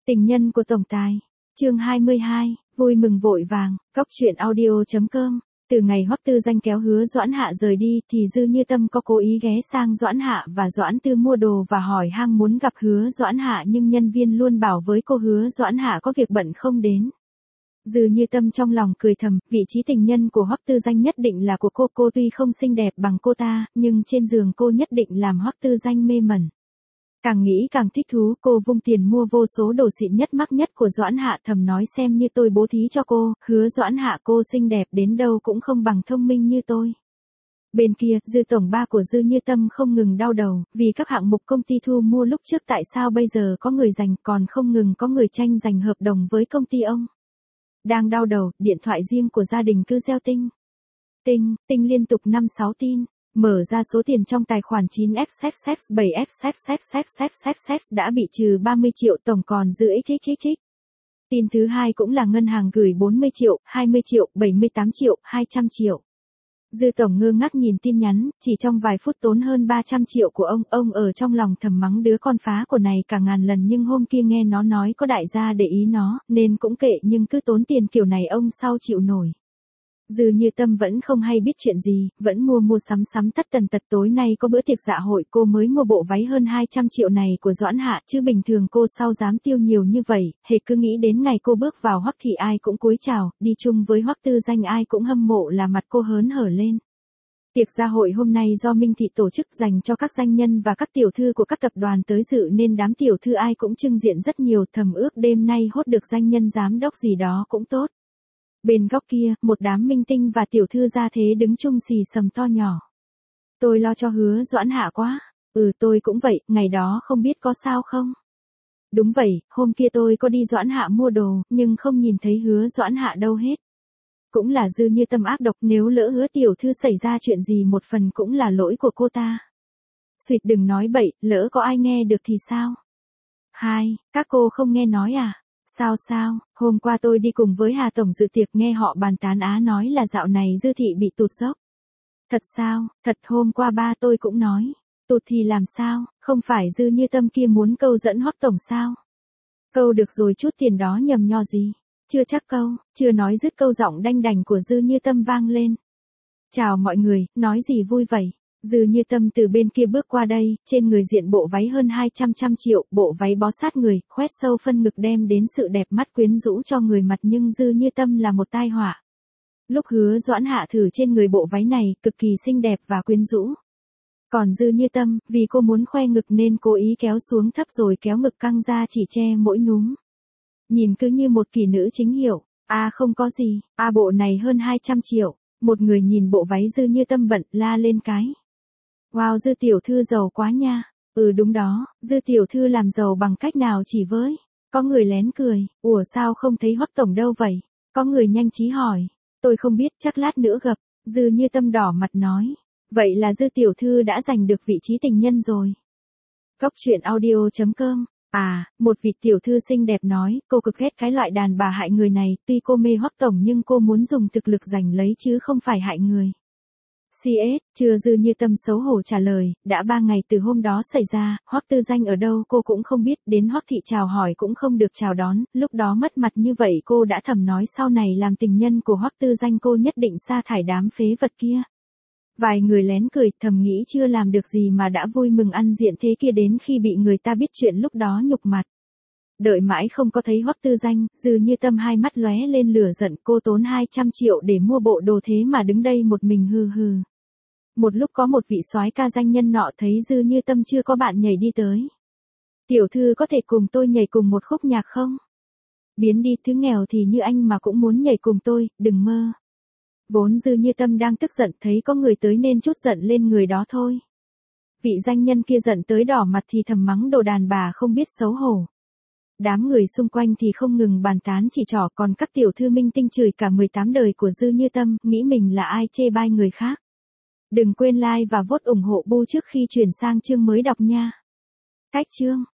Tình nhân của tổng tài. Chương 22, vui mừng vội vàng, Cóc truyện audio.com. Từ ngày Hoắc Tư Danh kéo Hứa Doãn Hạ rời đi thì Dư Như Tâm có cố ý ghé sang Doãn Hạ và Doãn Tư mua đồ và hỏi han muốn gặp Hứa Doãn Hạ, nhưng nhân viên luôn bảo với cô Hứa Doãn Hạ có việc bận không đến. Dư Như Tâm trong lòng cười thầm, vị trí tình nhân của Hoắc Tư Danh nhất định là của cô tuy không xinh đẹp bằng cô ta, nhưng trên giường cô nhất định làm Hoắc Tư Danh mê mẩn. Càng nghĩ càng thích thú, cô vung tiền mua vô số đồ xịn nhất mắc nhất của Doãn Hạ, thầm nói xem như tôi bố thí cho cô, Hứa Doãn Hạ cô xinh đẹp đến đâu cũng không bằng thông minh như tôi. Bên kia, Dư tổng ba của Dư Như Tâm không ngừng đau đầu, vì các hạng mục công ty thu mua lúc trước tại sao bây giờ có người giành, còn không ngừng có người tranh giành hợp đồng với công ty ông. Đang đau đầu, điện thoại riêng của gia đình cứ reo tinh. Tinh liên tục 5-6 tin. Mở ra số tiền trong tài khoản 9XXX7XXXXXXX đã bị trừ 30 triệu, tổng còn dư XXXX. Tin thứ hai cũng là ngân hàng gửi 40 triệu, 20 triệu, 78 triệu, 200 triệu. Dư tổng ngơ ngác nhìn tin nhắn, chỉ trong vài phút tốn hơn 300 triệu của ông ở trong lòng thầm mắng đứa con phá của này cả ngàn lần, nhưng hôm kia nghe nó nói có đại gia để ý nó, nên cũng kệ, nhưng cứ tốn tiền kiểu này ông sao chịu nổi. Dư Như Tâm vẫn không hay biết chuyện gì, vẫn mua sắm tất tần tật, tối nay có bữa tiệc dạ hội cô mới mua bộ váy hơn 200 triệu này của Doãn Hạ, chứ bình thường cô sao dám tiêu nhiều như vậy, hễ cứ nghĩ đến ngày cô bước vào Hoắc thì ai cũng cúi chào, đi chung với Hoắc Tư Danh ai cũng hâm mộ là mặt cô hớn hở lên. Tiệc dạ hội hôm nay do Minh Thị tổ chức dành cho các doanh nhân và các tiểu thư của các tập đoàn tới dự nên đám tiểu thư ai cũng trưng diện rất nhiều, thầm ước đêm nay hốt được doanh nhân giám đốc gì đó cũng tốt. Bên góc kia, một đám minh tinh và tiểu thư gia thế đứng chung xì xầm to nhỏ. Tôi lo cho Hứa Doãn Hạ quá. Tôi cũng vậy, ngày đó không biết có sao không? Đúng vậy, hôm kia tôi có đi Doãn Hạ mua đồ, nhưng không nhìn thấy Hứa Doãn Hạ đâu hết. Cũng là Dư Như Tâm ác độc, nếu lỡ Hứa tiểu thư xảy ra chuyện gì một phần cũng là lỗi của cô ta. Xuyệt đừng nói bậy, lỡ có ai nghe được thì sao? Các cô không nghe nói à? Sao, hôm qua tôi đi cùng với Hà Tổng dự tiệc nghe họ bàn tán nói là dạo này Dư thị bị tụt dốc. Thật sao? Thật, hôm qua ba tôi cũng nói. Tụt thì làm sao, không phải Dư Như Tâm kia muốn câu dẫn Hoắc Tổng sao? Câu được rồi chút tiền đó nhầm nho gì? Chưa chắc câu, chưa nói dứt câu giọng đanh đành của Dư Như Tâm vang lên. Chào mọi người, nói gì vui vậy? Dư Như Tâm từ bên kia bước qua đây, trên người diện bộ váy hơn 200 triệu, bộ váy bó sát người, khoét sâu phân ngực đem đến sự đẹp mắt quyến rũ cho người mặt, nhưng Dư Như Tâm là một tai họa. Lúc Hứa Doãn Hạ thử trên người bộ váy này, cực kỳ xinh đẹp và quyến rũ. Còn Dư Như Tâm, vì cô muốn khoe ngực nên cố ý kéo xuống thấp rồi kéo ngực căng ra chỉ che mỗi núm. Nhìn cứ như một kỳ nữ chính hiệu. Không có gì, bộ này hơn 200 triệu. Một người nhìn bộ váy Dư Như Tâm bận la lên cái. Wow, Dư tiểu thư giàu quá nha. Đúng đó, Dư tiểu thư làm giàu bằng cách nào chỉ với. Có người lén cười, ủa sao không thấy Hoắc Tổng đâu vậy? Có người nhanh trí hỏi. Tôi không biết, chắc lát nữa gặp. Dư Như Tâm đỏ mặt nói. Vậy là Dư tiểu thư đã giành được vị trí tình nhân rồi. Cóc truyện audio.com. Một vị tiểu thư xinh đẹp nói, cô cực ghét cái loại đàn bà hại người này, tuy cô mê Hoắc Tổng nhưng cô muốn dùng thực lực giành lấy chứ không phải hại người. CS, chưa. Dư Như Tâm xấu hổ trả lời, đã 3 ngày từ hôm đó xảy ra, Hoắc Tư Danh ở đâu cô cũng không biết, đến Hoắc thị chào hỏi cũng không được chào đón, lúc đó mất mặt như vậy cô đã thầm nói sau này làm tình nhân của Hoắc Tư Danh cô nhất định sa thải đám phế vật kia. Vài người lén cười, thầm nghĩ chưa làm được gì mà đã vui mừng ăn diện thế kia, đến khi bị người ta biết chuyện lúc đó nhục mặt. Đợi mãi không có thấy Hoắc Tư Danh, Dư Như Tâm hai mắt lóe lên lửa giận, cô tốn 200 triệu để mua bộ đồ thế mà đứng đây một mình hừ. Một lúc có một vị soái ca danh nhân nọ thấy Dư Như Tâm chưa có bạn nhảy đi tới. Tiểu thư có thể cùng tôi nhảy cùng một khúc nhạc không? Biến đi, thứ nghèo thì như anh mà cũng muốn nhảy cùng tôi, đừng mơ. Vốn Dư Như Tâm đang tức giận, thấy có người tới nên trút giận lên người đó thôi. Vị danh nhân kia giận tới đỏ mặt thì thầm mắng đồ đàn bà không biết xấu hổ. Đám người xung quanh thì không ngừng bàn tán chỉ trỏ, còn các tiểu thư minh tinh chửi cả 18 đời của Dư Như Tâm, nghĩ mình là ai chê bai người khác. Đừng quên like và vote ủng hộ Bu trước khi chuyển sang chương mới đọc nha. Cách chương